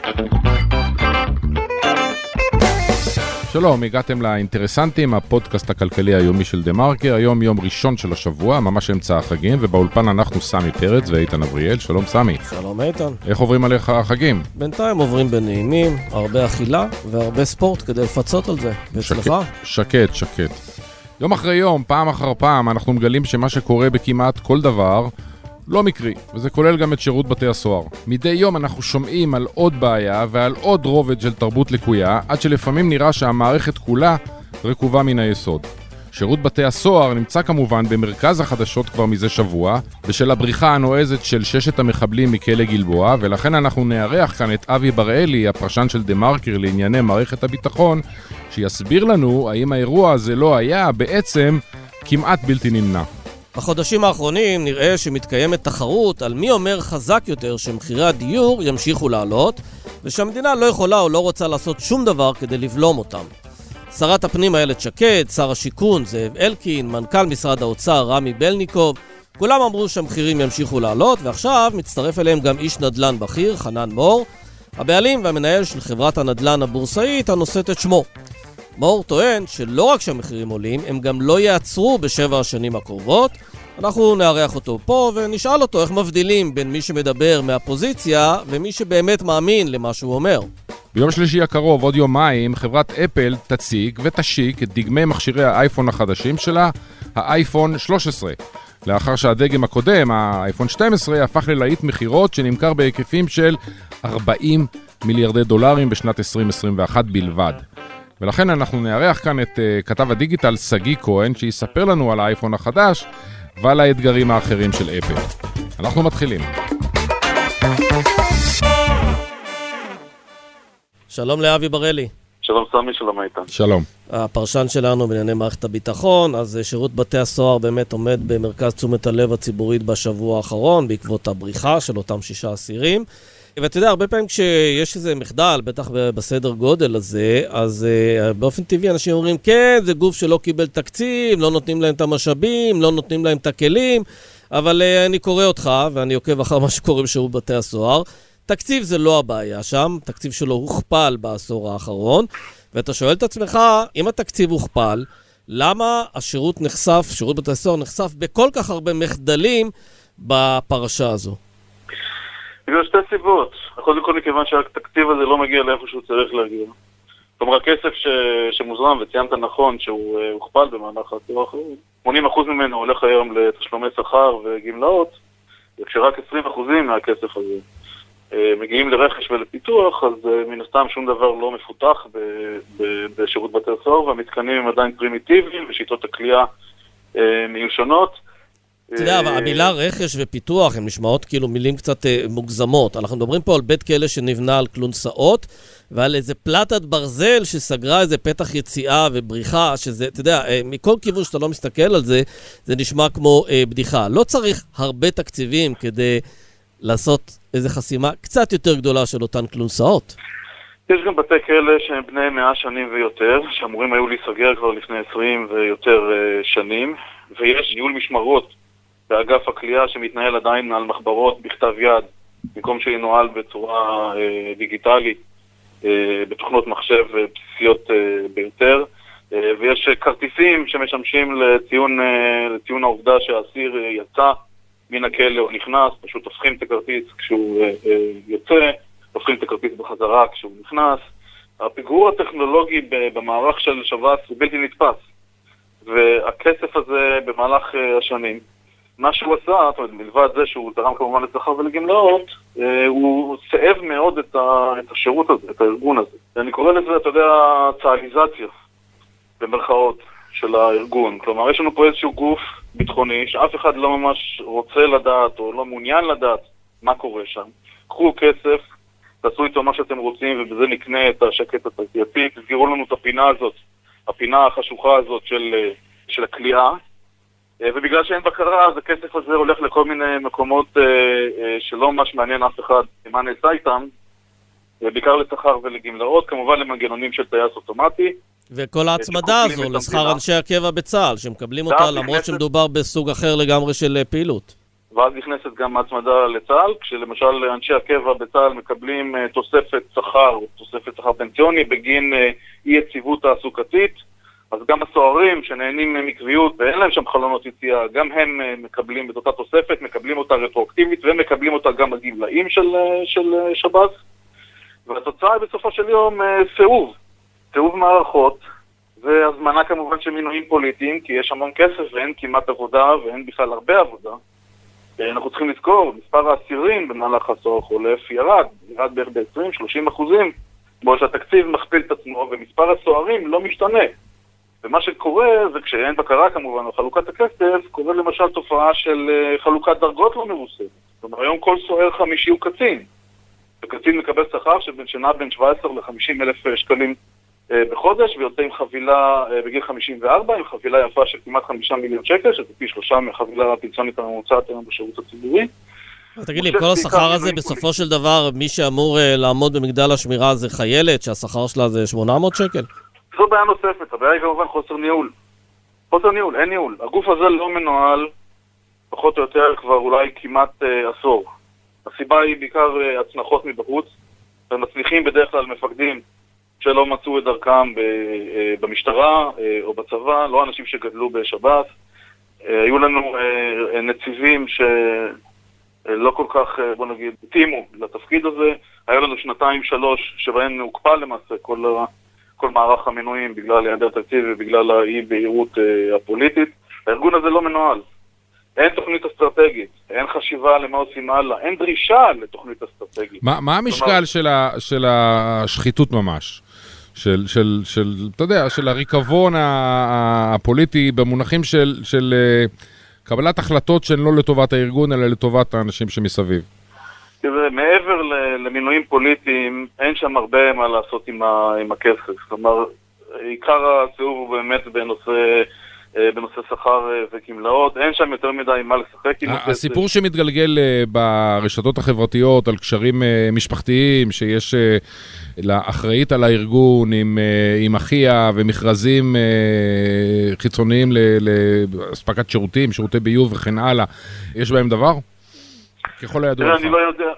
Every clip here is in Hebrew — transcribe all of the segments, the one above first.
שלום, הגעתם לאינטרסנטים, הפודקאסט הכלכלי היומי של דה מרקר. היום יום ראשון של השבוע, ממש אמצע החגים, ובאולפן אנחנו סמי פרץ ואיתן אבריאל. שלום סמי. שלום איתן. איך עוברים עליך החגים? בינתיים עוברים בנעימים, הרבה אכילה והרבה ספורט כדי לפצות על זה. ואצלך? שקט. יום אחרי יום, פעם אחר פעם, אנחנו מגלים שמה שקורה בכמעט כל דבר לא מקרי, וזה כולל גם את שירות בתי הסוהר. מדי יום אנחנו שומעים על עוד בעיה ועל עוד רובד של תרבות לקויה, עד שלפעמים נראה שהמערכת כולה רקובה מן היסוד. שירות בתי הסוהר נמצא כמובן במרכז החדשות כבר מזה שבוע, בשל הבריחה הנועזת של 6 המחבלים מכלא גלבוע, ולכן אנחנו נארח כאן את אבי בראלי, הפרשן של דה מרקר לענייני מערכת הביטחון, שיסביר לנו האם האירוע הזה לא היה בעצם כמעט בלתי נמנע. בחודשים האחרונים נראה שמתקיימת תחרות על מי אומר חזק יותר שמחירי הדיור ימשיכו לעלות, ושהמדינה לא יכולה או לא רוצה לעשות שום דבר כדי לבלום אותם. שרת הפנים איילת שקד, שר השיכון זאב אלקין, מנכ"ל משרד האוצר רמי בלניקוב, כולם אמרו שהמחירים ימשיכו לעלות, ועכשיו מצטרף אליהם גם איש נדל"ן בכיר, חנן מור, הבעלים והמנהל של חברת הנדל"ן הבורסאית הנושאת את שמו. מור טוען שלא רק שהמחירים עולים, הם גם לא יעצרו ב7 השנים הקרובות. אנחנו נארח אותו פה ונשאל אותו איך מבדילים בין מי שמדבר מהפוזיציה ומי שבאמת מאמין למה שהוא אומר. ביום שלישי הקרוב, עוד יומיים, חברת אפל תציג ותשיק את דגמי מכשירי האייפון החדשים שלה, האייפון 13. לאחר שהדגם הקודם, האייפון 12, הפך ללהיט מחירות שנמכר בהיקפים של 40 מיליארדי דולרים בשנת 2021 בלבד. ולכן אנחנו נארח כאן את כתב הדיגיטל סגי כהן, שיספר לנו על האייפון החדש ועל האתגרים האחרים של אפל. אנחנו מתחילים. שלום לאבי בראלי. שלום סמי, שלום איתן. שלום. הפרשן שלנו בענייני מערכת הביטחון, אז שירות בתי הסוהר באמת עומד במרכז תשומת הלב הציבורית בשבוע האחרון, בעקבות הבריחה של אותם 6 אסירים. ואתה יודע, הרבה פעמים כשיש איזה מחדל, בטח בסדר גודל הזה, אז באופן טבעי אנשים אומרים, כן, זה גוף שלא קיבל תקציב, לא נותנים להם את המשאבים, לא נותנים להם את הכלים, אבל אני קורא אותך, ואני עוקב אחר מה שקורה בשירות בתי הסוהר. תקציב זה לא הבעיה שם, תקציב שלו הוכפל בעשור האחרון, ואתה שואל את עצמך, אם התקציב הוכפל, למה שירות בתי הסוהר נחשף בכל כך הרבה מחדלים בפרשה הזו? בגלל 2 סיבות. קודם כל, מכיוון שהתקציב הזה לא מגיע לאיפה שהוא צריך להגיע. כלומר, הכסף שמוזרם, וציינת נכון שהוא הוכפל במהלך העשור האחרון, 80% ממנו הולך היום לתשלומי שכר וגמלאות, וכשרק 20% מהכסף הזה מגיעים לרכש ולפיתוח, אז מן הסתם שום דבר לא מפותח בשירות בתי הסוהר, והמתקנים הם עדיין פרימיטיביים, ושיטות הכלייה מיושנות. אתה יודע, המילה רכש ופיתוח הן נשמעות כאילו מילים קצת מוגזמות. אנחנו מדברים פה על בית כלא שנבנה על כלונסאות, ועל איזה פלטת ברזל שסגרה איזה פתח יציאה ובריחה, שזה, אתה יודע, מכל כיוון שאתה לא מסתכל על זה, זה נשמע כמו בדיחה. לא צריך הרבה תקציבים כדי לעשות איזו חסימה קצת יותר גדולה של אותן כלונסאות. יש גם בתי כלא שהם בני 100 שנים ויותר, שאמורים היו להיסגר כבר לפני 20 ויותר שנים, ויש ניהול משמרות באגף הכלייה שמתנהל עדיין על מחברות בכתב יד, במקום שינוהל בצורה דיגיטלית, בתוכנות מחשב בסיסיות ביותר, ויש כרטיסים שמשמשים לציון העובדה שהאסיר יצא מן הכלא או נכנס, פשוט הופכים את הכרטיס כשהוא יוצא, הופכים את הכרטיס בחזרה כשהוא נכנס. הפיגור הטכנולוגי במערך של שב"ס הוא בלתי נתפס, והכסף הזה במהלך השנים, מה שהוא עשה, זאת אומרת, מלבד זה שהוא תרם כמובן לשכר ולגמלאות, הוא סאב מאוד את השירות הזה, את הארגון הזה. אני קורא לזה, אתה יודע, צהליזציה, במרכאות, של הארגון. כלומר, יש לנו פה איזשהו גוף ביטחוני, שאף אחד לא ממש רוצה לדעת, או לא מעוניין לדעת מה קורה שם. קחו כסף, תעשו איתו מה שאתם רוצים, ובזה נקנה את השקט התעשייתי, תסגרו לנו את הפינה הזאת, הפינה החשוכה הזאת של הכלייה, ובגלל שאין בקרה, אז הכסף הזה הולך לכל מיני מקומות שלא ממש מעניין אף אחד מה נעשה איתם, בעיקר לשכר ולגמלאות, כמובן למנגנונים של טייס אוטומטי. וכל ההצמדה הזו לשכר אנשי הקבע בצה"ל, שמקבלים אותה למרות שמדובר בסוג אחר לגמרי של פעילות. ואז נכנסת גם הצמדה לצה"ל, כשלמשל אנשי הקבע בצה"ל מקבלים תוספת שכר פנסיוני בגין אי יציבות תעסוקתית, אז גם הסוהרים שנהנים מקביעות ואין להם שם חלונות יציאה, גם הם מקבלים את אותה תוספת, מקבלים אותה רטרואקטיבית ומקבלים אותה גם הגמלאים של שב"ס. והתוצאה היא בסופו של יום סיאוב מערכות, והזמנה כמובן של מינויים פוליטיים, כי יש המון כסף ואין כמעט עבודה ואין בכלל הרבה עבודה. אנחנו צריכים לזכור, מספר האסירים במהלך העשור החולף ירד בערך ב-20-30%, בו שהתקציב מכפיל את עצמו ומספר הסוהרים לא משתנה. ומה שקורה זה כשאין בקרה כמובן על חלוקת הכסף, קורה למשל תופעה של חלוקת דרגות לא מבוססת. זאת אומרת, היום כל סוהר חמישי הוא קצין. וקצין מקבל שכר שנע בין 17 ל-50 אלף שקלים בחודש, ויוצא עם חבילה בגיל 54, עם חבילה יפה של כמעט 5 מיליון שקל, שזה פי 3 מהחבילה הפנסיונית הממוצעת היום בשירות הציבורי. תגיד לי, כל השכר הזה בסופו של דבר, מי שאמור לעמוד במגדל השמירה זה חיילת, שהשכר שלה זה 800 שקל? זו בעיה נוספת, הבעיה היא כמובן חוסר ניהול. אין ניהול. הגוף הזה לא מנוהל, פחות או יותר כבר אולי כמעט עשור. הסיבה היא בעיקר הצנחות מבחוץ, ומצליחים בדרך כלל מפקדים שלא מצאו את דרכם במשטרה או בצבא, לא אנשים שגדלו בשב"ס. היו לנו נציבים שלא כל כך, בוא נגיד, התאימו לתפקיד הזה. היו לנו 2-3 שבהן הוקפא למעשה כל מערך המינויים בגלל היעדר תקציב ובגלל האי-בהירות הפוליטית. הארגון הזה לא מנוהל. אין תוכנית אסטרטגית, אין חשיבה למה עושים הלאה, אין דרישה לתוכנית אסטרטגית. מה המשקל של השחיתות ממש? אתה יודע, של הריקבון הפוליטי במונחים של קבלת החלטות שהן לא לטובת הארגון, אלא לטובת האנשים שמסביב? מעבר למינויים פוליטיים, אין שם הרבה מה לעשות עם הכסף. כלומר, עיקר הסיבוב הוא באמת בנושא שכר וגמלאות, אין שם יותר מדי מה לשחק. הסיפור שמתגלגל ברשתות החברתיות על קשרים משפחתיים, שיש לאחראית על הארגון עם אחיה ומכרזים חיצוניים להספקת שירותים, שירותי ביוב וכן הלאה, יש בהם דבר? ככל הידוע לך.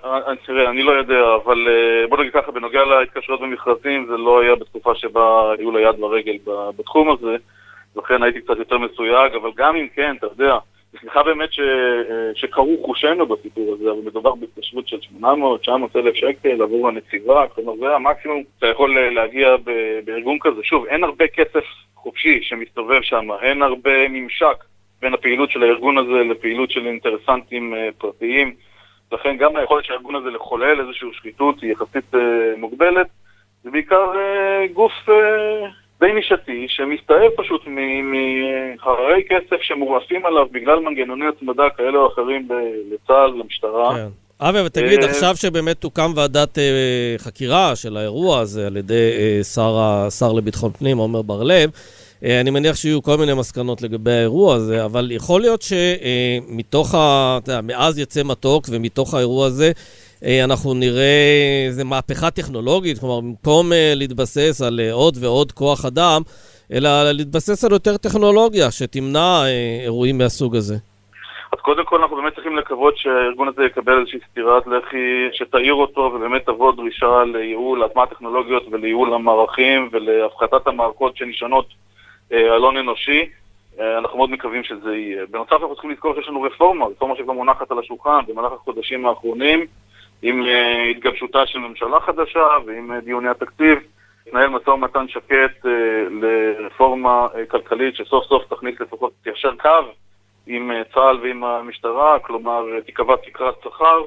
אני לא יודע, אבל בוא נגיד ככה, בנוגע להתקשרויות במכרזים, זה לא היה בתקופה שבה היו לה יד ורגל בתחום הזה, לכן הייתי קצת יותר מסויג, אבל גם אם כן, אתה יודע, סליחה באמת שקרו חושנו בסיפור הזה, אבל מדובר בהתקשרות של 800-900 אלף שקל עבור הנציבה, כלומר זה המקסימום אתה יכול להגיע בארגון כזה. שוב, אין הרבה כסף חופשי שמסתובב שם, אין הרבה ממשק בין הפעילות של הארגון הזה לפעילות של אינטרסנטים פרטיים, לכן גם היכולת של הארגון הזה לחולל איזושהי שחיתות היא יחסית מוגבלת. זה בעיקר גוף די נישתי שמסתאב פשוט מהררי כסף שמורפים עליו בגלל מנגנוני הצמדה כאלה או אחרים לצה"ל, למשטרה. כן. אבי, ותגיד, עכשיו שבאמת תוקם ועדת חקירה של האירוע הזה על ידי שר לביטחון פנים, עומר בר-לב, אני מניח שיהיו כל מיני מסקנות לגבי האירוע הזה, אבל יכול להיות שמתוך, מאז יצא מתוק ומתוך האירוע הזה, אנחנו נראה איזו מהפכה טכנולוגית, כלומר, במקום להתבסס על עוד ועוד כוח אדם, אלא להתבסס על יותר טכנולוגיה שתמנע אירועים מהסוג הזה. אז קודם כל אנחנו באמת צריכים לקוות שהארגון הזה יקבל איזושהי סטירת לחי שתאיר אותו, ובאמת תבוא דרישה לייעול, להטמעת טכנולוגיות ולייעול המערכים ולהפחתת המערכות שנשענות על הון אנושי. אנחנו מאוד מקווים שזה יהיה. בנוסף אנחנו צריכים לזכור שיש לנו רפורמה שכבר מונחת על השולחן במהלך החודשים האחרונים, עם התגבשותה של ממשלה חדשה ועם דיוני התקציב, נהל משא ומתן שקט לרפורמה כלכלית שסוף סוף תכניס לפחות תיישר קו עם צה"ל ועם המשטרה, כלומר תיקבע תקרת שכר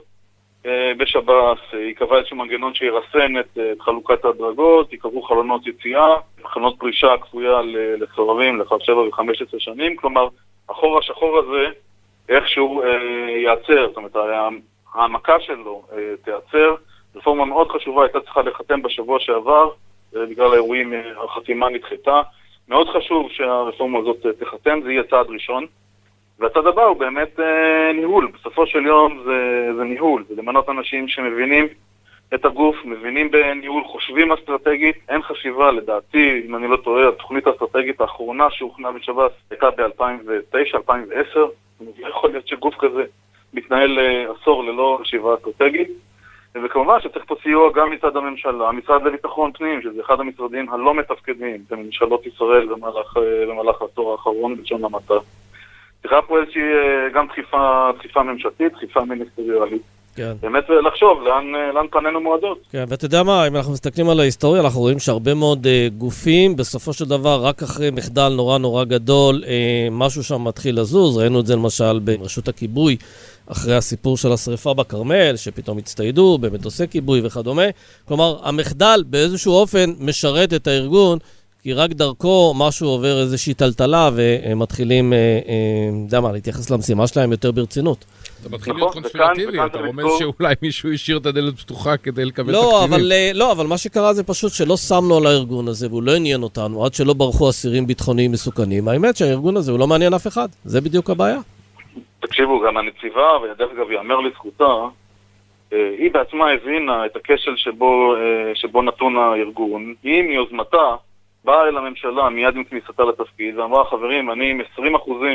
בשב"ס, יקבע איזשהו מנגנון שירסן את חלוקת הדרגות, יקבעו חלונות יציאה, חלונות פרישה כפויה לסוררים לאחר 7 ו-15 שנים, כלומר החור השחור הזה איכשהו ייעצר, זאת אומרת העמקה שלו תיעצר. רפורמה מאוד חשובה הייתה צריכה לחתם בשבוע שעבר, בגלל האירועים החתימה נדחתה. מאוד חשוב שהרפורמה הזאת תחתם, זה יהיה צעד ראשון. והצעד הבא הוא באמת ניהול. בסופו של יום זה ניהול, זה למנות אנשים שמבינים את הגוף, מבינים בניהול, חושבים אסטרטגית, אין חשיבה לדעתי, אם אני לא טועה, התוכנית האסטרטגית האחרונה שהוכנה בשב"ס הייתה ב-2009-2010, יכול להיות שגוף כזה מתנהל עשור ללא חשיבה אסטרטגית, וכמובן שצריך פה סיוע גם מצד הממשלה, המשרד לביטחון פנים, שזה אחד המשרדים הלא מתפקדים בממשלות ישראל במהלך העשור האחרון בלשון המעטה. צריכה פה איזושהי גם דחיפה ממשלתית, דחיפה מיניסטריאלית. כן. באמת לחשוב לאן פנינו מועדות. כן, ואתה יודע מה, אם אנחנו מסתכלים על ההיסטוריה, אנחנו רואים שהרבה מאוד גופים, בסופו של דבר, רק אחרי מחדל נורא גדול, משהו שם מתחיל לזוז. ראינו את זה למשל ברשות הכיבוי, אחרי הסיפור של השריפה בכרמל, שפתאום הצטיידו במטוסי כיבוי וכדומה. כלומר, המחדל באיזשהו אופן משרת את הארגון, כי רק דרכו משהו עובר איזושהי טלטלה, ומתחילים, להתייחס למשימה שלהם יותר ברצינות. אתה מתחיל להיות קונספירטיבי, אתה רומז שאולי מישהו השאיר את הדלת פתוחה כדי לקבל תקציבים. לא, אבל מה שקרה זה פשוט שלא שמנו על הארגון הזה, והוא לא עניין אותנו, עד שלא ברחו אסירים ביטחוניים מסוכנים. האמת שהארגון הזה הוא לא מעניין אף אחד, זה בדיוק הבעיה. תקשיבו, גם הנציבה, ודרך אגב יאמר לזכותה, היא בעצמה הבינה את הכשל שבו נתון הארגון. היא מיוזמתה באה אל הממשלה מיד עם כניסתה לתפקיד, ואמרה, חברים, אני עם 20%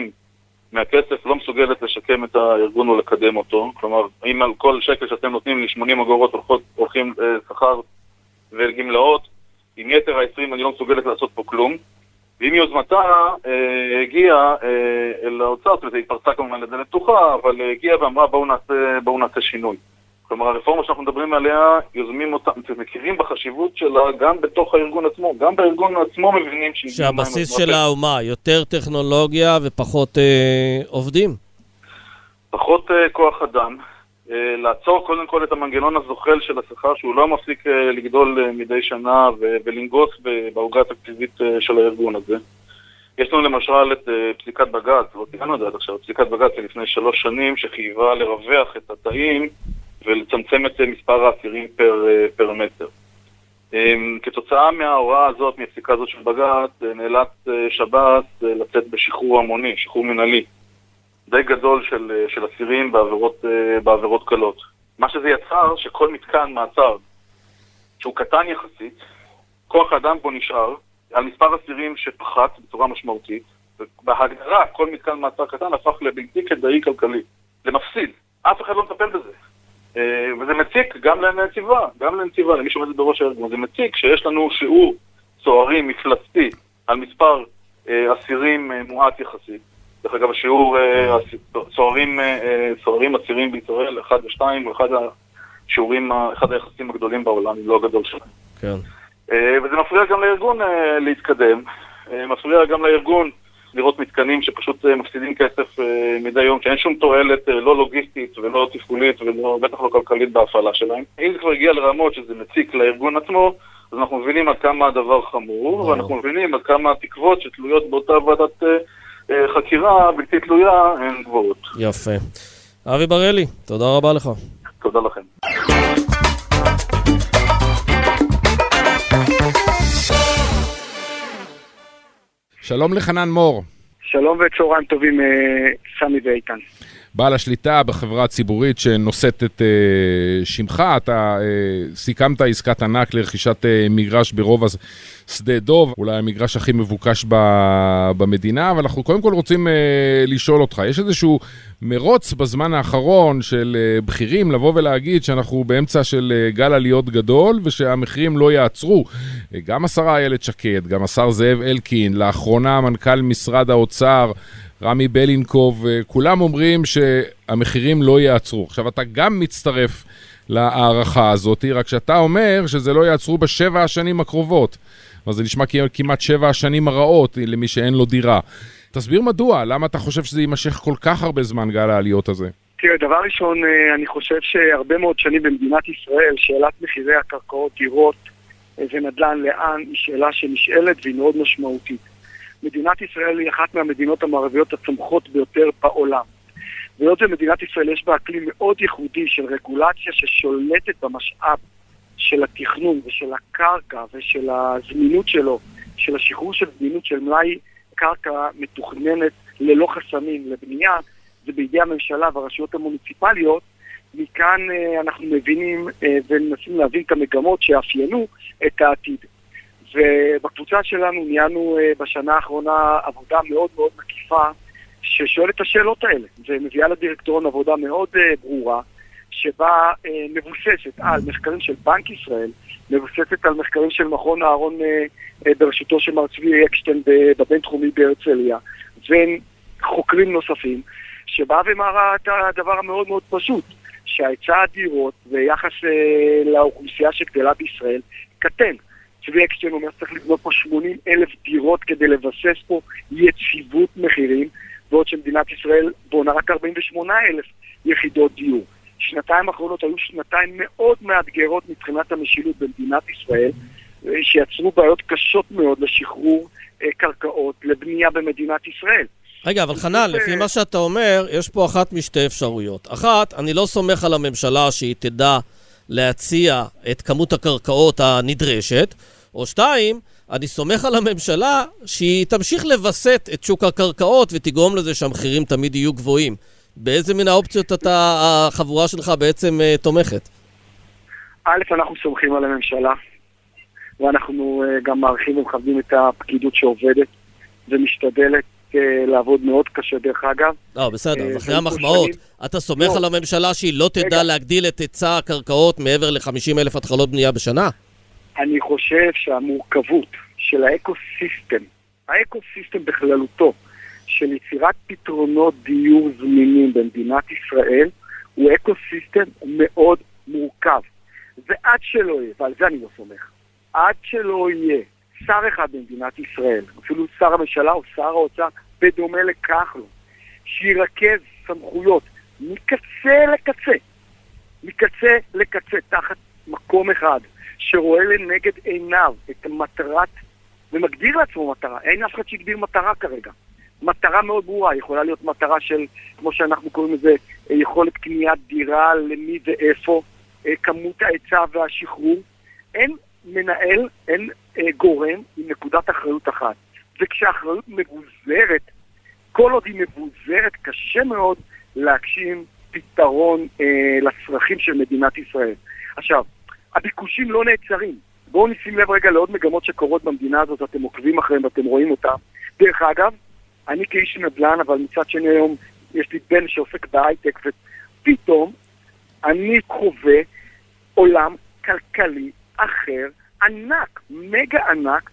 מהכסף לא מסוגלת לשקם את הארגון ולקדם אותו. כלומר, אם על כל שקל שאתם נותנים לי 80 אגורות הולכים שכר וגמלאות, עם יתר ה-20 אני לא מסוגלת לעשות פה כלום. ועם יוזמתה הגיעה אל האוצר, זאת אומרת, היא התפרצה כמובן לדלת פתוחה, אבל הגיעה ואמרה בואו נעשה שינוי. כלומר, הרפורמה שאנחנו מדברים עליה, יוזמים אותה, מכירים בחשיבות שלה גם בתוך הארגון עצמו, גם בארגון עצמו מבינים שהבסיס שלה הוא מה? יותר טכנולוגיה ופחות עובדים? פחות כוח אדם. לעצור קודם כל את המנגנון הזוחל של השכר, שהוא לא מפסיק לגדול מדי שנה ולנגוס בעוגה התקציבית של הארגון הזה. יש לנו למשל את פסיקת בג"ץ, לא תגענו את זה עד עכשיו, פסיקת בג"ץ לפני 3 שנים שחייבה לרווח את התאים ולצמצם את מספר האסירים פר מטר. כתוצאה מההוראה הזאת, מהפסיקה הזאת של בג"ץ, נאלץ שב"ס לצאת בשחרור המוני, שחרור מנהלי, די גדול של אסירים בעבירות קלות. מה שזה יצר, שכל מתקן מעצר, שהוא קטן יחסית, כוח האדם בו נשאר, על מספר אסירים שפחת בצורה משמעותית, ובהגדרה כל מתקן מעצר קטן הפך לבלתי כדאי כלכלי, למפסיד. אף אחד לא מטפל בזה. וזה מציק גם לנציבה, למי שעומד בראש הארגון. זה מציק שיש לנו שיעור צוערים מפלצתי על מספר אסירים מועט יחסית. דרך אגב, השיעור צוערים אסירים בישראל, 1 ו-2, הוא אחד היחסים הגדולים בעולם, אם לא הגדול שלהם. כן. וזה מפריע גם לארגון להתקדם, מפריע גם לארגון לראות מתקנים שפשוט מפסידים כסף מדי יום, שאין שום תועלת לא לוגיסטית ולא תפעולית ובטח לא כלכלית בהפעלה שלהם. אם זה כבר הגיע לרמות שזה מציק לארגון עצמו, אז אנחנו מבינים עד כמה הדבר חמור, ואנחנו מבינים עד כמה התקוות שתלויות באותה ועדת חקירה בלתי תלויה הן גבוהות. יפה. אבי בראלי, תודה רבה לך. תודה לכם. שלום לחנן מור. שלום וצהריים טובים, סמי ואיתן. בעל השליטה בחברה הציבורית שנושאת את שמך, אתה סיכמת עסקת ענק לרכישת מגרש ברובע שדה דוב, אולי המגרש הכי מבוקש במדינה, אבל אנחנו קודם כל רוצים לשאול אותך, יש איזשהו מרוץ בזמן האחרון של בכירים לבוא ולהגיד שאנחנו באמצע של גל עליות גדול ושהמחירים לא יעצרו. גם השרה איילת שקד, גם השר זאב אלקין, לאחרונה מנכ"ל משרד האוצר, רמי בלינקוב, כולם אומרים שהמחירים לא יעצרו. עכשיו אתה גם מצטרף להערכה הזאת, רק שאתה אומר שזה לא יעצרו ב7 השנים הקרובות. אז זה נשמע כמעט 7 השנים הרעות למי שאין לו דירה. תסביר מדוע, למה אתה חושב שזה יימשך כל כך הרבה זמן גל העליות הזה? תראה, דבר ראשון, אני חושב שהרבה מאוד שנים במדינת ישראל, שאלת מחירי הקרקעות, דירות ונדל"ן לאן, היא שאלה שנשאלת והיא מאוד משמעותית. מדינת ישראל היא אחת מהמדינות המערביות הצומחות ביותר בעולם. והיות ומדינת ישראל יש בה אקלים מאוד ייחודי של רגולציה ששולטת במשאב של התכנון ושל הקרקע ושל הזמינות שלו, של השחרור של זמינות של מלאי קרקע מתוכננת ללא חסמים לבנייה, זה בידי הממשלה והרשויות המוניציפליות. מכאן אנחנו מבינים ומנסים להבין את המגמות שאפיינו את העתיד. ובקבוצה שלנו ניהלנו בשנה האחרונה עבודה מאוד מאוד מקיפה ששואל את השאלות האלה, ומביאה לדירקטוריון עבודה מאוד ברורה, שבה מבוססת על מחקרים של בנק ישראל, מבוססת על מחקרים של מכון אהרון בראשותו של מר צבי אקשטיין בבינתחומי בהרצליה, וחוקרים נוספים, שבאה ומראה את הדבר המאוד מאוד פשוט, שההיצע הדירות ויחס לאוכלוסייה שגדלה בישראל קטן. צבי אקשטיין אומר שצריך לבנות פה 80,000 דירות כדי לבסס פה יציבות מחירים, בעוד שמדינת ישראל בונה רק 48,000 יחידות דיור. שנתיים האחרונות היו שנתיים מאוד מאתגרות מבחינת המשילות במדינת ישראל, שיצרו בעיות קשות מאוד לשחרור קרקעות לבנייה במדינת ישראל. רגע, אבל חנן, לפי מה שאתה אומר, יש פה אחת משתי אפשרויות. אחת, אני לא סומך על הממשלה שהיא תדע להציע את כמות הקרקעות הנדרשת, או שתיים, אני סומך על הממשלה שהיא תמשיך לבסט את שוק הקרקעות ותגרום לזה שהמחירים תמיד יהיו גבוהים. באיזה מן האופציות החבורה שלך בעצם תומכת? א', אנחנו סומכים על הממשלה, ואנחנו גם מעריכים ומכבדים את הפקידות שעובדת ומשתדלת לעבוד מאוד קשה דרך אגב. בסדר, אז אחרי המחמאות, אתה סומך על הממשלה שהיא לא תדע להגדיל את היצע הקרקעות מעבר ל-50,000 התחלות בנייה בשנה? אני חושב שהמורכבות של האקוסיסטם בכללותו, של יצירת פתרונות דיור זמינים במדינת ישראל, הוא אקוסיסטם מאוד מורכב. ועד שלא יהיה, ועל זה אני לא סומך, עד שלא יהיה שר אחד במדינת ישראל, אפילו שר הממשלה או שר האוצר, בדומה לכחלון, שירכז סמכויות מקצה לקצה, תחת מקום אחד, שרואה לנגד עיניו את המטרת, ומגדיר לעצמו מטרה. אין אף אחד שיגדיר מטרה כרגע. מטרה מאוד ברורה, יכולה להיות מטרה של, כמו שאנחנו קוראים לזה, יכולת קניית דירה, למי ואיפה, כמות ההיצע והשחרור. אין מנהל, אין גורם עם נקודת אחריות אחת. וכשהאחריות מבוזרת, כל עוד היא מבוזרת, קשה מאוד להגשים פתרון לצרכים של מדינת ישראל. עכשיו, הביקושים לא נעצרים. בואו נשים לב רגע לעוד מגמות שקורות במדינה הזאת, אתם עוקבים אחריהם ואתם רואים אותם. דרך אגב, אני כאיש נדל"ן, אבל מצד שני היום יש לי בן שעוסק בהייטק, ופתאום אני חווה עולם כלכלי אחר, ענק, מגה ענק,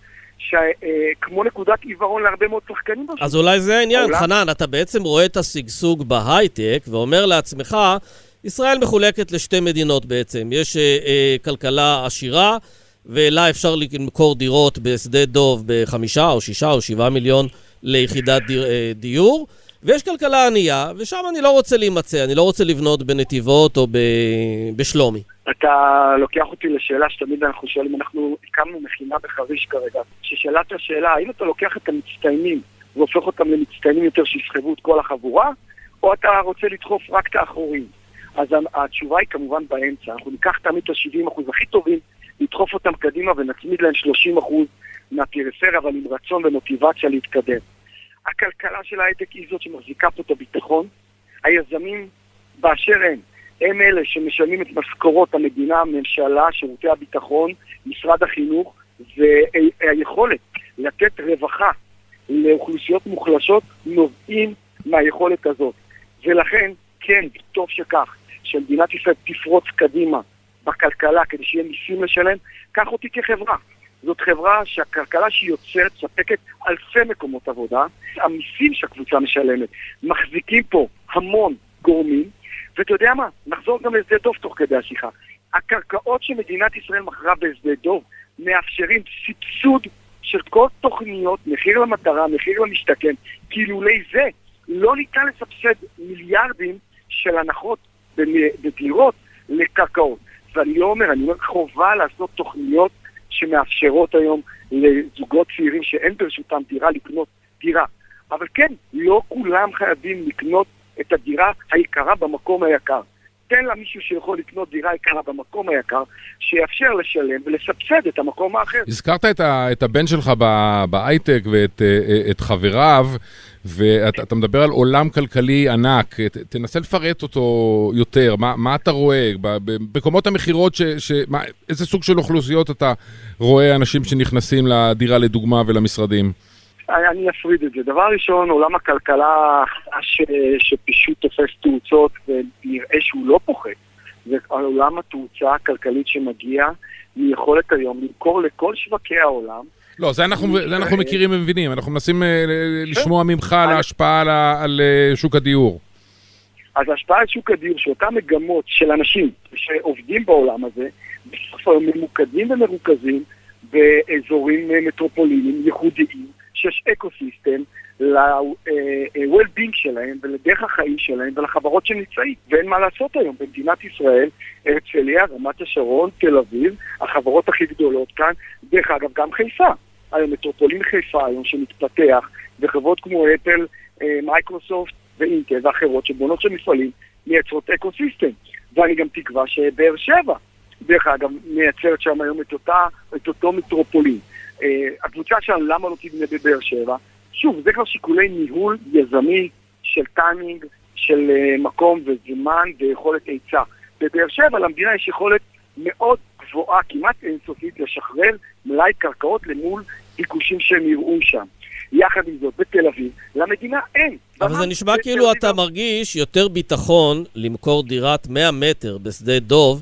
כמו נקודת עיוורון להרבה מאוד שחקנים. אז אולי זה העניין, חנן, אתה בעצם רואה את השגשוג בהייטק, ואומר לעצמך, ישראל מחולקת לשתי מדינות בעצם. יש כלכלה עשירה, ולה אפשר למכור דירות בשדה דוב ב5 או 6 או 7 מיליון ליחידת דיור, ויש כלכלה ענייה, ושם אני לא רוצה להימצא, אני לא רוצה לבנות בנתיבות או בשלומי. אתה לוקח אותי לשאלה שתמיד אנחנו שואלים, אנחנו הקמנו מכינה בחריש כרגע, ששאלת השאלה, האם אתה לוקח את המצטיינים והופך אותם למצטיינים יותר שיסחבו את כל החבורה, או אתה רוצה לדחוף רק את האחורים? אז התשובה היא כמובן באמצע, אנחנו ניקח תמיד את ה-70% הכי טובים, לדחוף אותם קדימה ונצמיד להם 30% מהפריפריה, אבל עם רצון ומוטיבציה להתקדם. הכלכלה של ההייטק היא זאת שמחזיקה פה את הביטחון, היזמים באשר הם אלה שמשלמים את משכורות המדינה, הממשלה, שירותי הביטחון, משרד החינוך, והיכולת לתת רווחה לאוכלוסיות מוחלשות נובעים מהיכולת הזאת. ולכן, כן, טוב שכך, שמדינת ישראל תפרוץ קדימה בכלכלה כדי שיהיה מיסים לשלם, קח אותי כחברה. זאת חברה שהכלכלה שהיא יוצרת ספקת אלפי מקומות עבודה, המיסים שהקבוצה משלמת, מחזיקים פה המון גורמים, ואתה יודע מה? נחזור גם לשדה דוב תוך כדי השיחה. הקרקעות שמדינת ישראל מכרה בשדה דוב מאפשרים סבסוד של כל תוכניות, מחיר למטרה, מחיר למשתכן, כי לולי זה לא ניתן לסבסד מיליארדים של הנחות בדירות לקרקעות. ואני לא אומר, אני אומר חובה לעשות תוכניות שמאפשרות היום לזוגות צעירים שאין ברשותם דירה לקנות דירה. אבל כן, לא כולם חייבים לקנות את הדירה היקרה במקום היקר. תן לה מישהו שיכול לקנות דירה יקרה במקום היקר, שיאפשר לשלם ולסבסד את המקום האחר. הזכרת את הבן שלך בהייטק ואת חבריו, ואתה מדבר על עולם כלכלי ענק. תנסה לפרט אותו יותר. מה אתה רואה? במקומות המחירות, איזה סוג של אוכלוסיות אתה רואה אנשים שנכנסים לדירה לדוגמה ולמשרדים? אני אפריד את זה. דבר ראשון, עולם הכלכלה שפשוט תופס תאוצות ונראה שהוא לא פוחד. זה עולם התאוצה הכלכלית שמגיע מיכולת היום למכור לכל שווקי העולם. לא, זה אנחנו מכירים ומבינים. אנחנו מנסים לשמוע ממך על ההשפעה על שוק הדיור. אז ההשפעה על שוק הדיור, שאותם מגמות של אנשים שעובדים בעולם הזה, בסוף הם ממוקדים ומרוכזים באזורים מטרופוליניים ייחודיים, שיש אקוסיסטם ל-well-being שלהם ולדרך החיים שלהם ולחברות שנמצאים. ואין מה לעשות היום. במדינת ישראל, הרצליה, רמת השרון, תל אביב, החברות הכי גדולות כאן, דרך אגב גם חיפה. היום מטרופולין חיפה היום שמתפתח, וחברות כמו אפל, מייקרוסופט ואינטל ואחרות שבונות של מפעלים מייצרות אקוסיסטם. ואני גם תקווה שבאר שבע, דרך אגב, מייצרת שם היום את אותו מטרופולין. הקבוצה שלנו, למה לא תבנה בבאר שבע? שוב, זה כבר שיקולי ניהול יזמי של טיימינג, של מקום וזמן ויכולת היצע. בבאר שבע למדינה יש יכולת מאוד גבוהה, כמעט אינסופית, לשחרר מלאי קרקעות למול ביקושים שהם יראו שם. יחד עם זאת, בתל אביב, למדינה אין. אבל זה נשמע כאילו אתה מרגיש יותר ביטחון למכור דירת 100 מטר בשדה דוב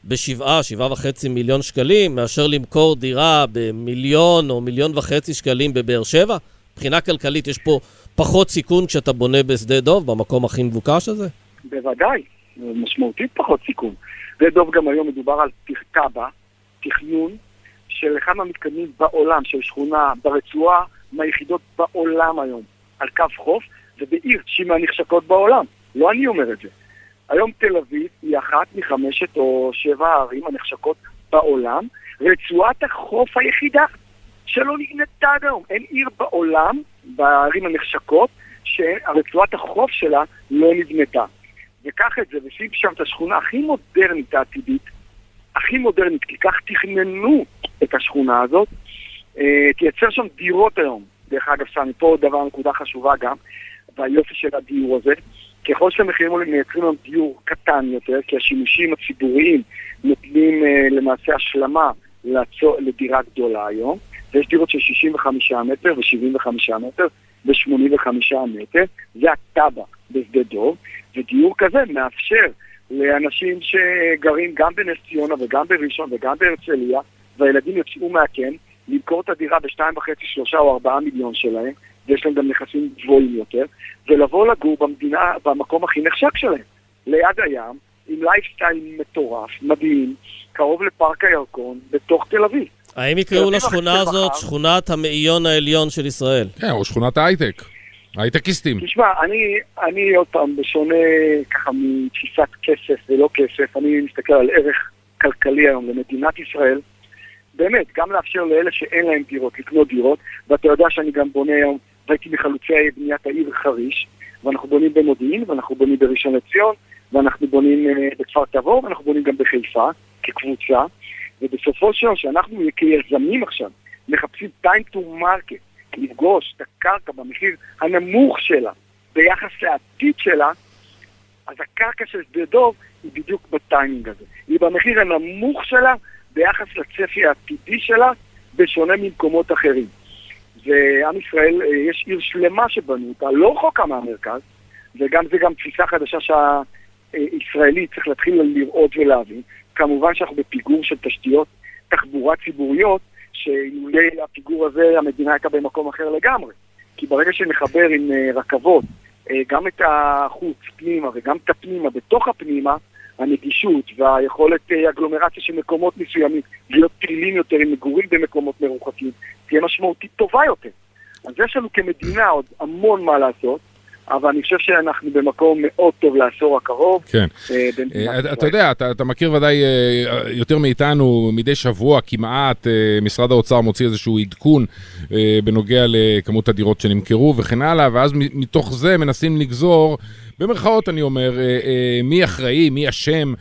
ב7.5 מיליון שקלים, מאשר למכור דירה במיליון או 1.5 מיליון שקלים בבאר שבע? מבחינה כלכלית יש פה פחות סיכון כשאתה בונה בשדה דוב, במקום הכי מבוקש הזה? בוודאי, משמעותית פחות סיכון. שדה דוב גם היום מדובר על תב"ע, תכנון של אחד מהמתקדמים בעולם, של שכונה ברצועה מהיחידות בעולם היום, על קו חוף, ובעיר שהיא מהנחשקות בעולם. לא אני אומר את זה. היום תל אביב היא אחת מ5 או 7 הערים הנחשקות בעולם, רצועת החוף היחידה שלא נבנתה עד היום. אין עיר בעולם, בערים הנחשקות, שהרצועת החוף שלה לא נבנתה. וכך את זה, ושים שם את השכונה הכי מודרנית העתידית, הכי מודרנית, כי כך תכננו את השכונה הזאת, תייצר שם דירות היום. דרך אגב, סמי, פה עוד דבר, נקודה חשובה גם, והיופי של הדיור הזה, ככל שהמחירים עולים מייצרים היום דיור קטן יותר, כי השימושים הציבוריים נותנים למעשה השלמה לדירה גדולה היום, ויש דירות של 65 מטר ו-75 מטר ו-85 מטר, זה הטבע בשדה דוב, ודיור כזה מאפשר לאנשים שגרים גם בנס ציונה וגם בראשון וגם בהרצליה, והילדים יוצאו מהקן, למכור את הדירה ב2.5, 3 או 4 מיליון שלהם, ויש להם גם נכסים גבוהים יותר, ולבוא לגור במדינה, במקום הכי נחשק שלהם, ליד הים, עם לייפסטייל מטורף, מדהים, קרוב לפארק הירקון, בתוך תל אביב. האם יקראו לשכונה הזאת שכונת המאיון העליון של ישראל? כן, או שכונת ההייטק. הייטקיסטים. תשמע, אני עוד פעם, בשונה ככה מתפיסת כסף ולא כסף, אני מסתכל על ערך כלכלי היום למדינת ישראל, באמת, גם לאפשר לאלה שאין להם דירות, לקנות דירות, ואתה יודע שאני גם בונה היום, והייתי מחלוצי בניית העיר חריש, ואנחנו בונים במודיעין, ואנחנו בונים בראשון לציון, ואנחנו בונים בכפר תבור, ואנחנו בונים גם בחיפה, כקבוצה, ובסופו של דבר שאנחנו כיזמים עכשיו, מחפשים time to market, לפגוש את הקרקע במחיר הנמוך שלה, ביחס לעתיד שלה, אז הקרקע של שדה דוב היא בדיוק בטיימינג הזה. היא במחיר הנמוך שלה, ביחס לצפי העתידי שלה, בשונה ממקומות אחרים. ועם ישראל, יש עיר שלמה שבנו אותה, לא רחוקה מהמרכז, וגם זה גם תפיסה חדשה שהישראלי צריך להתחיל לראות ולהבין. כמובן שאנחנו בפיגור של תשתיות תחבורה ציבוריות, שאולי הפיגור הזה המדינה הייתה במקום אחר לגמרי. כי ברגע שנחבר עם רכבות, גם את החוץ פנימה וגם את הפנימה בתוך הפנימה, הנגישות והיכולת אגלומרציה של מקומות מסוימים, להיות פעילים יותר עם מגורים במקומות מרוחקים, תהיה משמעותית טובה יותר. אז יש לנו כמדינה עוד המון מה לעשות, אבל אני חושב שאנחנו במקום מאוד טוב לעשור הקרוב. כן. אתה יודע, אתה מכיר ודאי יותר מאיתנו, מדי שבוע כמעט משרד האוצר מוציא איזשהו עדכון בנוגע לכמות הדירות שנמכרו וכן הלאה, ואז מתוך זה מנסים לגזור, במרכאות אני אומר, מי אחראי, מי אשם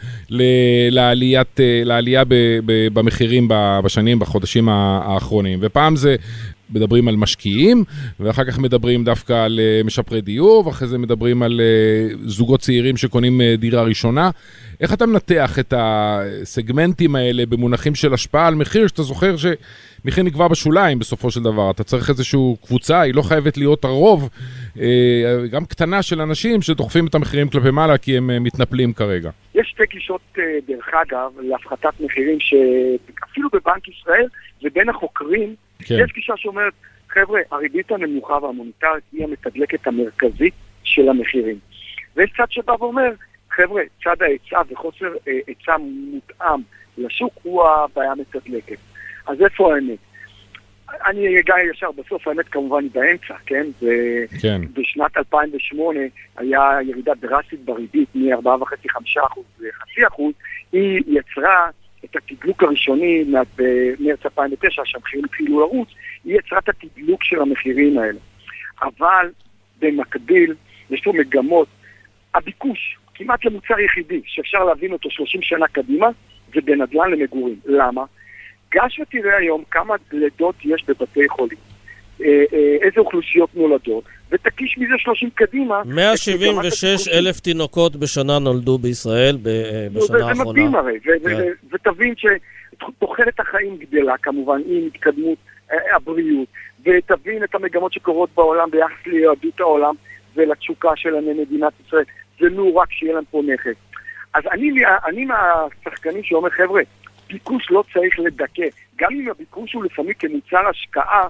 לעלייה במחירים בחודשים האחרונים. ופעם זה מדברים על משקיעים, ואחר כך מדברים דווקא על משפרי דיור, ואחרי זה מדברים על זוגות צעירים שקונים דירה ראשונה. איך אתה מנתח את הסגמנטים האלה במונחים של השפעה על מחיר, שאתה זוכר שמחיר נקבע בשוליים בסופו של דבר? אתה צריך איזושהי קבוצה, היא לא חייבת להיות הרוב, גם קטנה של אנשים שדוחפים את המחירים כלפי מעלה, כי הם מתנפלים כרגע. יש שתי גישות, דרך אגב, להפחתת מחירים, שאפילו בבנק ישראל ובין החוקרים, כן. יש גישה שאומרת, חבר'ה, הריבית הנמוכה והמוניטרית היא המתדלקת המרכזית של המחירים. ויש צד שבא ואומר, חבר'ה, צד ההיצע וחוסר היצע מותאם לשוק הוא הבעיה המתדלקת. אז איפה האמת? אני אגע ישר בסוף, האמת כמובן היא באמצע, כן? כן. בשנת 2008 היה ירידה דרסטית בריבית מ-4.5-5% ל-0.5%, היא יצרה את התדלוק הראשוני במרץ 2009, שהמחירים התחילו לרוץ, היא יצרה את התדלוק של המחירים האלה. אבל במקביל, יש לו מגמות, הביקוש, כמעט למוצר יחידי, שאפשר להבין אותו 30 שנה קדימה, זה בנדלן למגורים. למה? גש ותראה היום כמה לידות יש בבתי חולים, איזה אוכלוסיות נולדות, ותקיש מזה 30 קדימה. 176,000 תינוקות בשנה נולדו בישראל בשנה האחרונה. זה מדהים הרי, ותבין שתוחלת החיים גדלה כמובן עם התקדמות הבריאות, ותבין את המגמות שקורות בעולם ביחס ליהדות העולם ולתשוקה של מדינת ישראל. זה לא רק שיהיה להם פה נכס. אז אני מהשחקנים שאומר, חבר'ה, ביקוש לא צריך לדכא. גם אם הביקוש הוא לפעמים כמוצר השקעה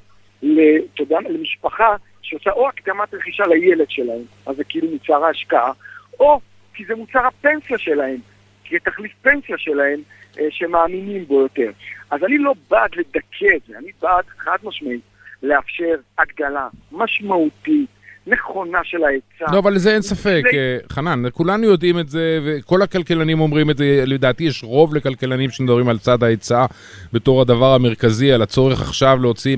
למשפחה שעושה או הקדמת רכישה לילד שלהם, אז זה כאילו מוצר ההשקעה, או כי זה מוצר הפנסיה שלהם, כי זה תחליף פנסיה שלהם שמאמינים בו יותר. אז אני לא בעד לדכא את זה, אני בעד חד משמעית לאפשר הגדלה משמעותית, נכונה של ההיצע. לא, אבל לזה אין ספק, חנן, כולנו יודעים את זה, וכל הכלכלנים אומרים את זה, לדעתי יש רוב לכלכלנים שמדברים על צד ההיצע, בתור הדבר המרכזי, על הצורך עכשיו להוציא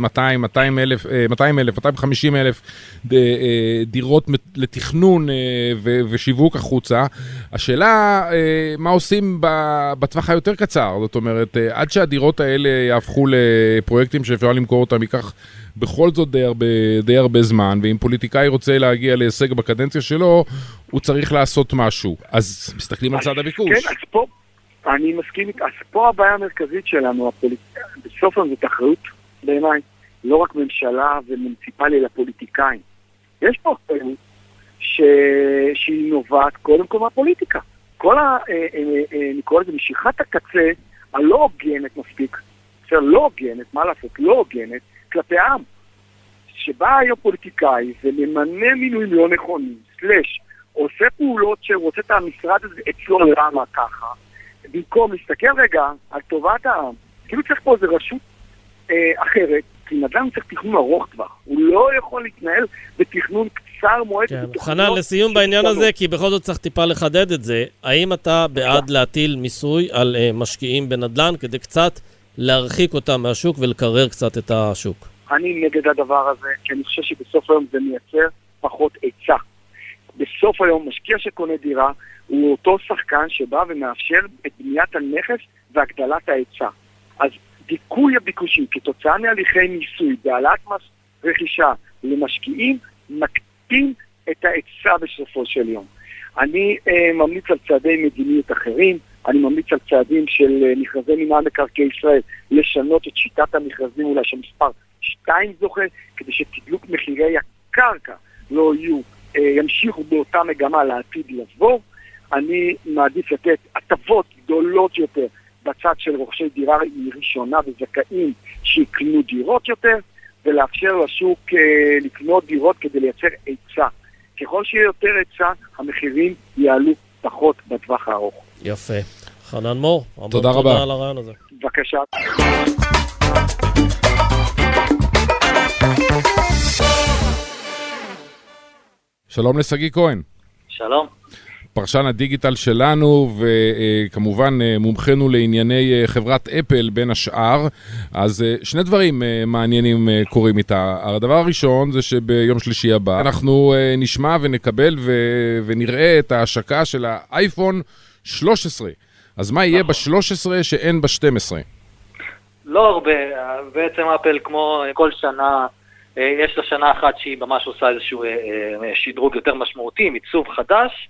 250,000 דירות לתכנון ושיווק החוצה. השאלה, מה עושים בטווח היותר קצר? זאת אומרת, עד שהדירות האלה יהפכו לפרויקטים שאפשר למכור אותם, ייקח בכל זאת די הרבה זמן, ואם פוליטיקאי רוצה להגיע להישג בקדנציה שלו, הוא צריך לעשות משהו. אז מסתכלים על צד הביקוש. כן, אז פה, אני מסכים, אז פה הבעיה המרכזית שלנו, בסוף זאת אחריות בעיניי, לא רק ממשלה ומוניציפלי, אלא פוליטיקאים. יש פה אחריות שהיא נובעת קודם כל מהפוליטיקה. כל נקרא לזה משיכת הקצה הלא הוגנת מספיק, לא הוגנת, מה לעשות, לא הוגנת, כלפי העם, שבא היום פוליטיקאי וממנה מינויים לא נכונים, עושה פעולות שרוצה את המשרד הזה אצלו למה ככה, במקום להסתכל רגע על טובת העם, כאילו צריך פה איזו רשות אחרת, כי נדל"ן צריך תכנון ארוך טווח, הוא לא יכול להתנהל בתכנון קצר מועד. כן, חנן, לסיום בעניין הזה, כי בכל זאת צריך טיפה לחדד את זה, האם אתה בעד להטיל מיסוי על משקיעים בנדל"ן כדי קצת להרחיק אותם מהשוק ולקרר קצת את השוק? אני נגד הדבר הזה, כי אני חושב שבסוף היום זה מייצר פחות היצע. בסוף היום משקיע שקונה דירה הוא אותו שחקן שבא ומאפשר את בניית הנכס והגדלת ההיצע. אז דיכוי הביקושים כתוצאה מהליכי מיסוי בהעלאת מס רכישה למשקיעים מקטין את ההיצע בסופו של יום. אני ממליץ על צעדי מדיניות אחרים, אני ממליץ על צעדים של מכרזי מינהל מקרקעי ישראל לשנות את שיטת המכרזים אולי שמספר 2 זוכה, כדי שתדלוק מחירי הקרקע לא ימשיכו באותה מגמה לעתיד לבוא. אני מעדיף לתת הטבות גדולות יותר בצד של רוכשי דירה ראשונה וזכאים שיקנו דירות יותר, ולאפשר לשוק לקנות דירות כדי לייצר היצע. ככל שיהיה יותר היצע, המחירים יעלו פחות בטווח הארוך. יפה. חנן מור, תודה רבה. תודה על הרעיון הזה. בבקשה. שלום לסגי כהן. שלום. פרשן הדיגיטל שלנו, וכמובן מומחנו לענייני חברת אפל בין השאר. אז שני דברים מעניינים קורים איתה. הדבר הראשון זה שביום שלישי הבא אנחנו נשמע ונקבל ונראה את ההשקה של האייפון 13. אז מה יהיה ב-13 שאין ב-12? לא הרבה, בעצם אפל כמו כל שנה, יש לה שנה אחת שהיא ממש עושה איזשהו שדרוג יותר משמעותי, עיצוב חדש,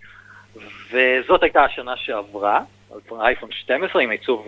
וזאת הייתה השנה שעברה, אייפון 12 עם עיצוב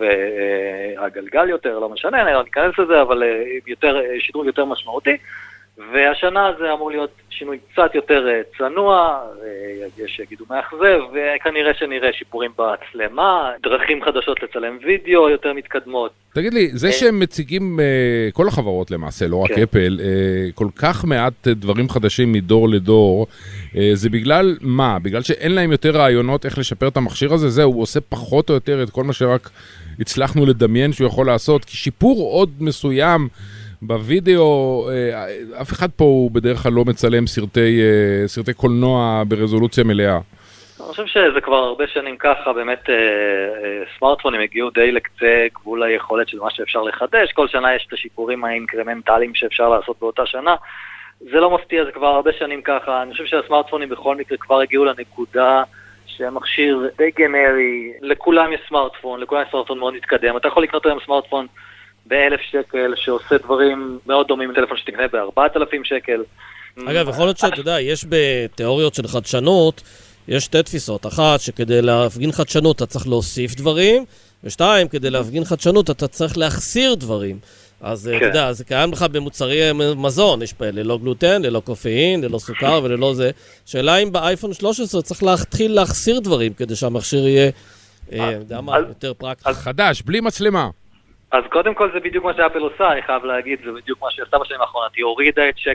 הגלגל יותר, לא משנה, אני לא ניכנס לזה, אבל שדרוג יותר משמעותי, והשנה זה אמור להיות שינוי קצת יותר צנוע, יש שיגידו מאכזב, וכנראה שנראה שיפורים בצלמה, דרכים חדשות לצלם וידאו יותר מתקדמות. תגיד לי, זה שהם מציגים, כל החברות למעשה, לא רק אפל, כל כך מעט דברים חדשים מדור לדור, זה בגלל מה? בגלל שאין להם יותר רעיונות איך לשפר את המכשיר הזה? זהו, הוא עושה פחות או יותר את כל מה שרק הצלחנו לדמיין שהוא יכול לעשות, כי שיפור עוד מסוים בווידאו, אף אחד פה הוא בדרך כלל לא מצלם סרטי קולנוע ברזולוציה מלאה. אני חושב שזה כבר הרבה שנים ככה, באמת סמארטפונים הגיעו די לקצה גבול היכולת של מה שאפשר לחדש, כל שנה יש את השיפורים האינקרמנטליים שאפשר לעשות באותה שנה, זה לא מפתיע, זה כבר הרבה שנים ככה, אני חושב שהסמארטפונים בכל מקרה כבר הגיעו לנקודה שהמכשיר די גנרי, לכולם יש סמארטפון, לכולם יש סמארטפון מאוד מתקדם, אתה יכול לקנות היום סמארטפון ב1,000 שקל, שעושה דברים מאוד דומים לטלפון שתקנה ב4,000 שקל. אגב, יכול להיות שאתה יודע, יש בתיאוריות של חדשנות, יש שתי תפיסות. אחת, שכדי להפגין חדשנות אתה צריך להוסיף דברים, ושתיים, כדי להפגין חדשנות אתה צריך להחסיר דברים. אז אתה יודע, זה קיים לך במוצרי מזון, יש פה ללא גלוטן, ללא קופאין, ללא סוכר וללא זה. שאלה אם באייפון 13 צריך להתחיל להחסיר דברים, כדי שהמכשיר יהיה, יודע מה, יותר פרקטי. חדש, בלי מצלמה. אז קודם כל זה בדיוק מה שאפל עושה, אני חייב להגיד, זה בדיוק מה שעשתה בשנים האחרונות, היא הורידה את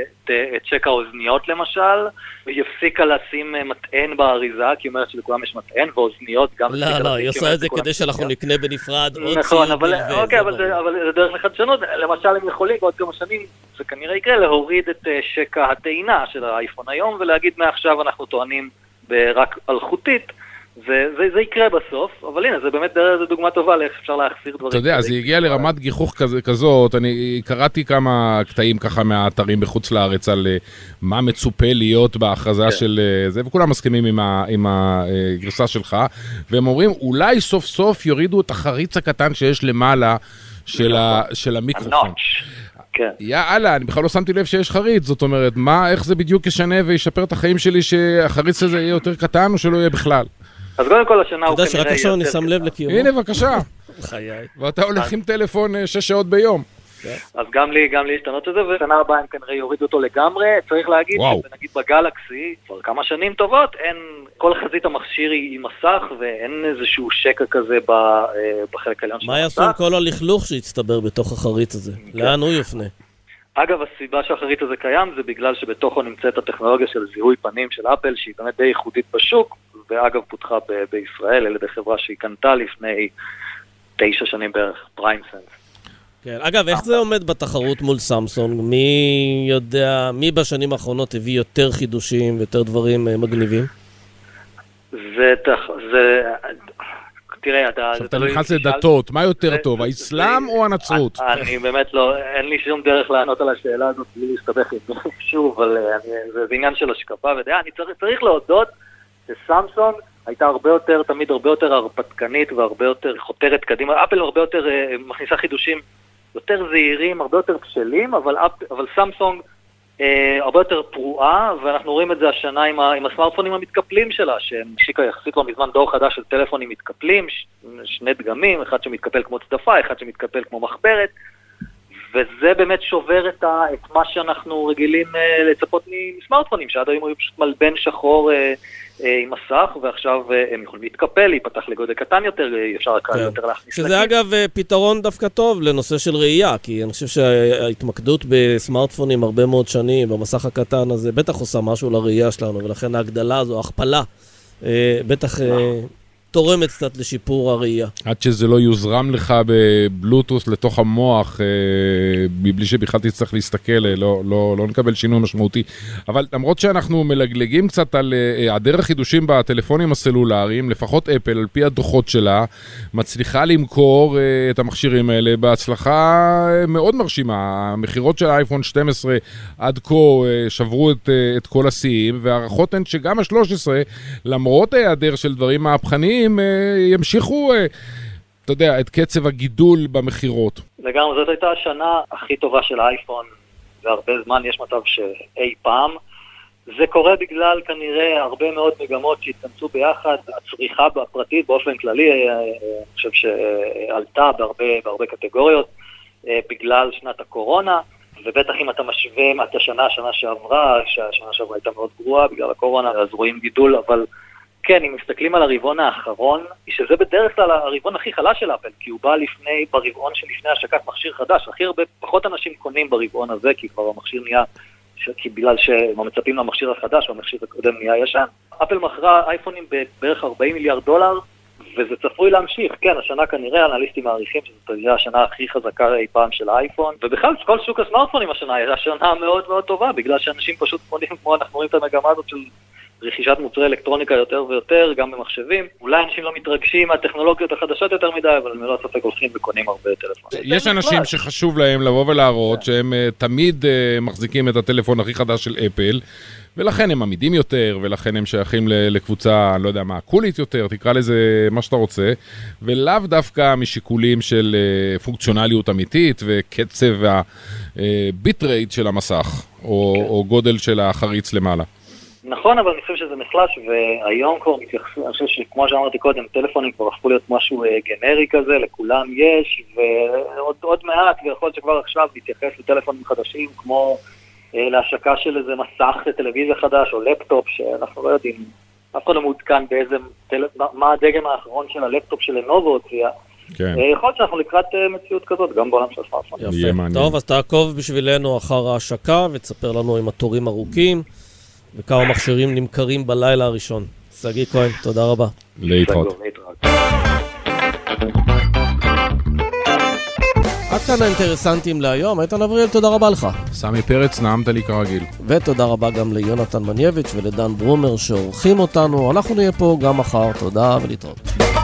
צ'ק האוזניות למשל, והיא הפסיקה לשים מטען באריזה, כי היא אומרת שלכולם יש מטען, ואוזניות גם... לא, היא עושה את זה כדי שאנחנו נקנה בנפרד עוד נכון, אבל זה דרך לחדשנות, למשל הם יכולים בעוד כמה שנים, זה כנראה יקרה, להוריד את צ'ק הטעינה של האייפון היום, ולהגיד מעכשיו אנחנו טוענים רק אלחוטית, זה יקרה בסוף, אבל הנה, זה באמת דוגמה טובה לאיך אפשר להחסיר דברים. אתה יודע, זה הגיע לרמת גיחוך כזאת, אני קראתי כמה קטעים ככה מהאתרים בחוץ לארץ על מה מצופה להיות בהכרזה של זה, וכולם מסכימים עם הגרסה שלך, והם אומרים, אולי סוף סוף יורידו את החריץ הקטן שיש למעלה של המיקרופון. יאללה, אני בכלל לא שמתי לב שיש חריץ, זאת אומרת, איך זה בדיוק ישנה וישפר את החיים שלי שהחריץ הזה יהיה יותר קטן או שלא יהיה בכלל? אז קודם כל השנה הוא כנראה... אתה יודע שרק עכשיו אני שם לב לקיומו. הנה, בבקשה. חיי. ואתה הולך עם טלפון 6 שעות ביום. אז גם לי השתנות את זה, ושנה הבאה הם כנראה יורידו אותו לגמרי. צריך להגיד שנגיד בגלקסי, כבר כמה שנים טובות, כל חזית המכשיר היא מסך, ואין איזשהו שקע כזה בחלק העליון של המסך. מה יעשו עם כל הלכלוך שהצטבר בתוך החריץ הזה? לאן הוא יפנה? אגב, הסיבה שהחריץ הזה קיים זה בגלל שבתוכו נמצאת הטכנולוגיה של זיהוי פנים של אפל, שהיא באמת די ייחודית בשוק, ואגב פותחה בישראל, על ידי חברה שהיא קנתה לפני 9 שנים בערך, פריימסנס. כן, אגב, איך זה עומד בתחרות מול סמסונג? מי יודע, מי בשנים האחרונות הביא יותר חידושים ויותר דברים מגניבים? תראה, אתה נכנס לדתות, מה יותר טוב, האסלאם או הנצרות? אני באמת לא, אין לי שום דרך לענות על השאלה הזאת, בלי להסתבך עם זה שוב, אבל זה עניין של השקפה ודעה, אני צריך להודות שסמסונג הייתה תמיד הרבה יותר הרפתקנית והרבה יותר חותרת קדימה, אפל הרבה יותר מכניסה חידושים יותר זהירים, הרבה יותר בשלים, אבל סמסונג הרבה יותר פרועה, ואנחנו רואים את זה השנה עם הסמארטפונים המתקפלים שלה, שהשיקה יחסית לא מזמן דור חדש של טלפונים מתקפלים, 2 דגמים, אחד שמתקפל כמו צדפה, אחד שמתקפל כמו מחברת, וזה באמת שובר את מה שאנחנו רגילים לצפות מסמארטפונים, שעד היום היו פשוט מלבן שחור עם מסך, ועכשיו הם יכולים להתקפל, להיפתח לגודל קטן יותר, אפשר קל יותר להכניס. שזה אגב פתרון דווקא טוב לנושא של ראייה, כי אני חושב שההתמקדות בסמארטפונים הרבה מאוד שנים, במסך הקטן הזה, בטח עושה משהו לראייה שלנו, ולכן ההגדלה הזו, ההכפלה, בטח תורמת קצת לשיפור הראייה. עד שזה לא יוזרם לך בבלוטוס לתוך המוח, מבלי שבכלל תצטרך להסתכל, לא נקבל שינוי משמעותי. אבל למרות שאנחנו מלגלגים קצת על היעדר החידושים בטלפונים הסלולריים, לפחות אפל, על פי הדוחות שלה, מצליחה למכור את המכשירים האלה בהצלחה מאוד מרשימה. המחירות של האייפון 12 עד כה שברו את כל השיאים, והערכות הן שגם ה-13, למרות היעדר של דברים מהפכניים, ימשיכו, אתה יודע, את קצב הגידול במחירות. לגמרי, זאת הייתה השנה הכי טובה של האייפון, והרבה זמן יש מצב שאי פעם. זה קורה בגלל כנראה הרבה מאוד מגמות שהתכנסו ביחד, הצריכה הפרטית באופן כללי, אני חושב שעלתה בהרבה קטגוריות, בגלל שנת הקורונה, ובטח אם אתה משווה את השנה שעברה, שהשנה שעברה הייתה מאוד גרועה בגלל הקורונה, אז רואים גידול, אבל כן, אם מסתכלים על הרבעון האחרון, שזה בדרך כלל הרבעון הכי חלש של אפל, כי הוא בא ברבעון שלפני השקת מכשיר חדש, הכי הרבה, פחות אנשים קונים ברבעון הזה, כי כבר המכשיר נהיה, כי בגלל שהם מצפים למכשיר החדש, והמכשיר הקודם נהיה ישן. אפל מכרה אייפונים בערך $40 מיליארד, וזה צפוי להמשיך. כן, השנה כנראה אנליסטים מעריכים שזאת תהיה השנה הכי חזקה אי פעם של האייפון, ובכלל כל שוק הסמארטפונים השנה היא השנה מאוד מאוד טובה, בגלל שאנשים פשוט קונים, כמו אנחנו רואים את המגמה הזאת של רכישת מוצרי אלקטרוניקה יותר ויותר, גם במחשבים. אולי אנשים לא מתרגשים מהטכנולוגיות החדשות יותר מדי, אבל הם לא ספק הולכים וקונים הרבה טלפון. יש אנשים שחשוב להם לבוא ולהראות שהם תמיד מחזיקים את הטלפון הכי חדש של אפל, ולכן הם עמידים יותר, ולכן הם שייכים לקבוצה, אני לא יודע מה, קולית יותר, תקרא לזה מה שאתה רוצה, ולאו דווקא משיקולים של פונקציונליות אמיתית, וקצב הביט רייט של המסך, או גודל של החריץ למעלה. נכון, אבל אני חושב שזה נחלש, והיום כבר מתייחסים, אני חושב שכמו שאמרתי קודם, טלפונים כבר הפכו להיות משהו גנרי כזה, לכולם יש, ועוד מעט, ויכול להיות שכבר עכשיו להתייחס לטלפונים חדשים, כמו להשקה של איזה מסך לטלוויזיה חדש, או לפטופ, שאנחנו לא יודעים, אף אחד לא מעודכן מה הדגם האחרון של הלפטופ של לנובו, כן. יכול להיות שאנחנו לקראת מציאות כזאת, גם בעולם של סמארטפון. יפה. טוב, אז תעקוב בשבילנו אחר ההשקה, ותספר לנו עם התורים ארוכים, וכמה מכשירים נמכרים בלילה הראשון. סגי כהן, תודה רבה. להתראות. עד כאן האינטרסנטים להיום. איתן אבריאל, תודה רבה לך. סמי פרץ, נעמת לי כרגיל. ותודה רבה גם ליונתן מנייביץ' ולדן ברומר שעורכים אותנו. אנחנו נהיה פה גם מחר. תודה ולהתראות.